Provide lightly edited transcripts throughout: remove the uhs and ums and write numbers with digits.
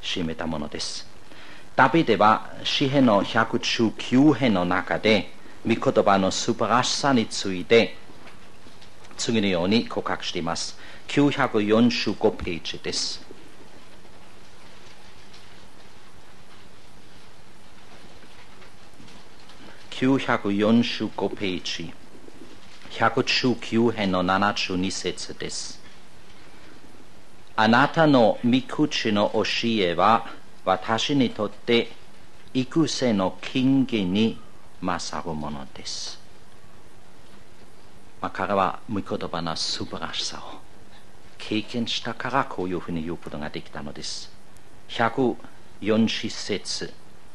占めたものです。ダビデは詩編の119編の中で御言葉の素晴らしさについて次のように告白しています。945ページです。945ページ、119編の72節です。あなたの御口の教えは私にとって育成の金言に勝るものです。彼は御言葉の素晴らしさを経験したからこういうふうに言うことができたのです。140節、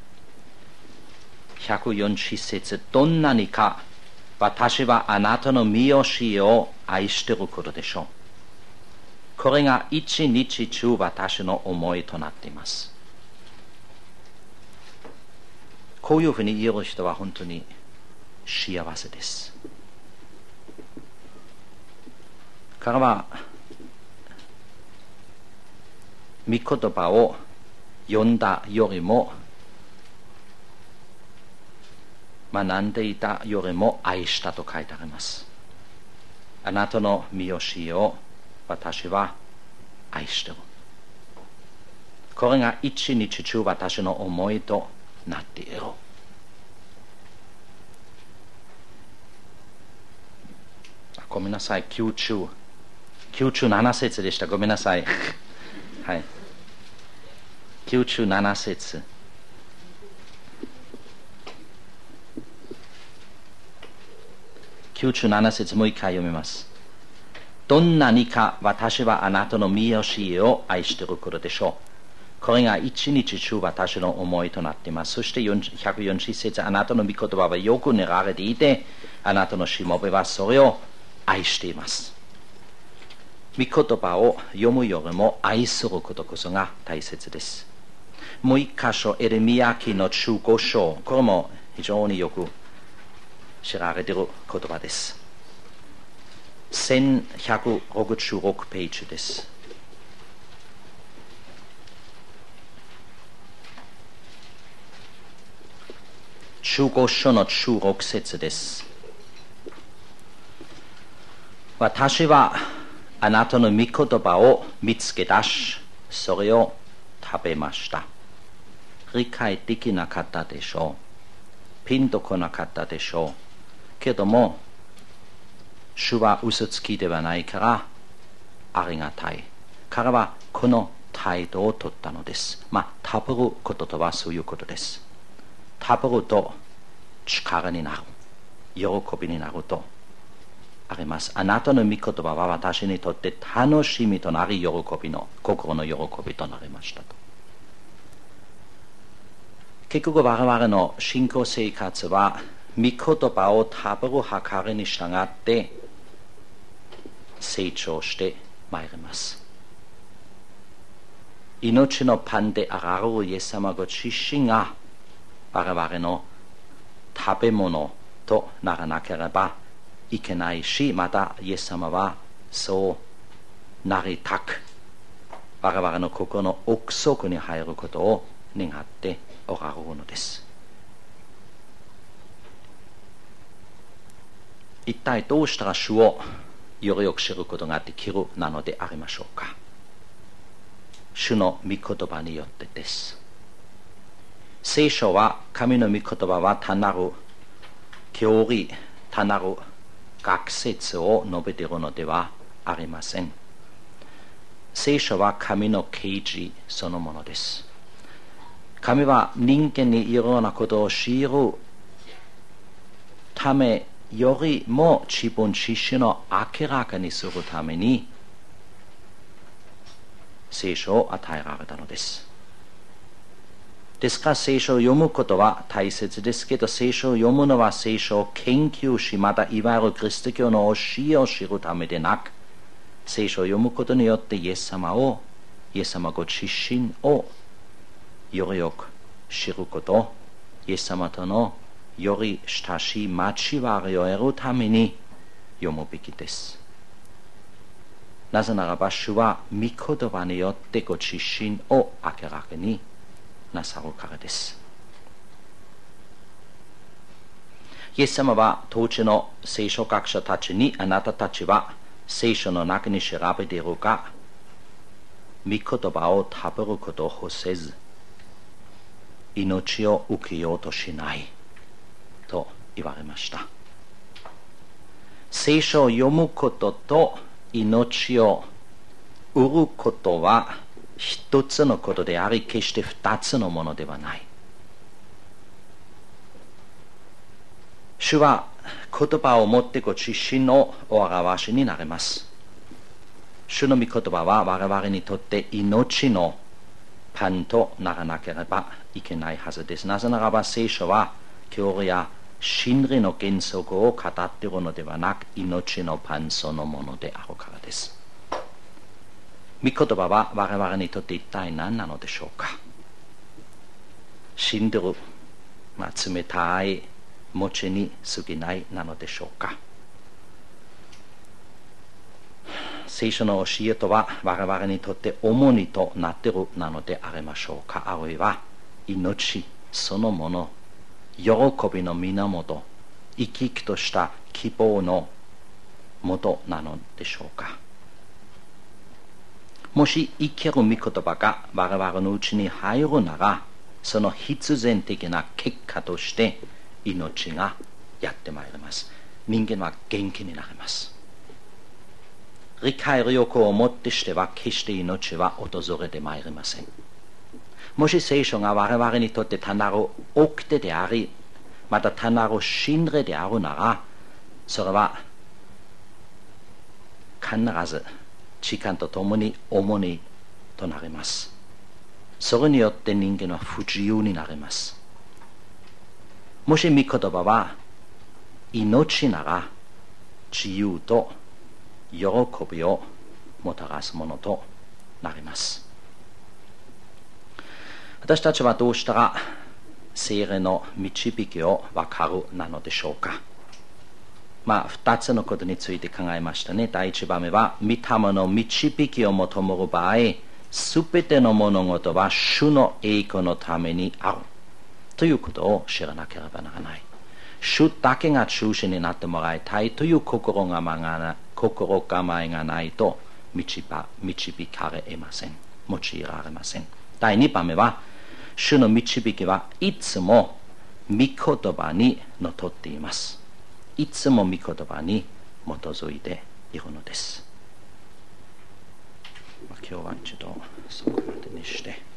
どんなにか私はあなたの御教えを愛していることでしょう。これが一日中私の思いとなっています。こういうふうに言える人は本当に幸せです。彼は御言葉を読んだよりも学んでいたよりも愛したと書いてあります。あなたの御教えを私は愛している。これが一日中私の思いとなっている。ごめんなさい、97節でした。ごめんなさい。はい。97節。97節もう一回読みます。どんなにか私はあなたの御教えを愛していることでしょう。これが一日中私の思いとなっています。そして140節、あなたの御言葉はよく練られていて、あなたのしもべはそれを愛しています。御言葉を読むよりも愛することこそが大切です。もう一箇所、エレミヤ記の15章、これも非常によく知られている言葉です。1166ページです。15章の16節です。私はあなたの御言葉を見つけ出し、それを食べました。理解できなかったでしょう。ピンとこなかったでしょう。けども、主は嘘つきではないからありがたい。彼はこの態度をとったのです。食べることとはそういうことです。食べると力になる、喜びになるとあります。あなたの御言葉は私にとって楽しみとなり、心の喜びとなりましたと。結局我々の信仰生活は御言葉を食べる計りに従って成長してまいります。命のパンであられるイエス様ご自身が我々の食べ物とならなければいけないし、またイエス様はそうなりたく我々の心の奥底に入ることを願っておられるのです。一体どうしたら主をよりよく知ることができるなのでありましょうか。主の御言葉によってです。聖書は、神の御言葉は単なる教理、単なる学説を述べているのではありません。聖書は神の啓示そのものです。神は人間にいろいろなことを知るためよりも自分自身を明らかにするために聖書を与えられたのです。ですから聖書を読むことは大切ですけど、聖書を読むのは聖書を研究し、またいわゆるキリスト教の教えを知るためでなく、聖書を読むことによってイエス様ご自身をよりよく知ること、イエス様とのより親しい交わりを得るために読むべきです。なぜならば主は御言葉によってご自身を明け楽になさるからです。イエス様は当時の聖書学者たちに、あなたたちは聖書の中に調べているが、御言葉を食べることを欲せず、命を受けようとしないと言われました。聖書を読むことと命を得ることは一つのことであり、決して二つのものではない。主は言葉を持ってご自身のお表しになります。主の御言葉は我々にとって命のパンとならなければいけないはずです。なぜならば聖書は教理や真理の原則を語っているのではなく、命のパンそのものであるからです。御言葉は我々にとって一体何なのでしょうか。死んでる、冷たい餅に過ぎないなのでしょうか。聖書の教えとは我々にとって重荷となっているなのでありましょうか。あるいは命そのもの、喜びの源、生き生きとした希望の元なのでしょうか。もし生ける御言葉が我々のうちに入るなら、その必然的な結果として命がやってまいります。人間は元気になります。理解力をもってしては決して命は訪れてまいりません。もし聖書が我々にとって単なる掟であり、また単なる真理であるなら、それは必ず時間とともに重荷となります。それによって人間は不自由になります。もし御言葉は命なら、自由と喜びをもたらすものとなります。私たちはどうしたら聖霊の導きを分かるなのでしょうか。二つのことについて考えましたね。第一番目は、御霊の導きを求める場合、すべての物事は主の栄光のためにあるということを知らなければならない。主だけが中心になってもらいたいという心構えがないと導かれません。用いられません。第2番目は、主の導きはいつも御言葉にのっとっています。いつも御言葉に基づいているのです。今日は一度そこまでにして。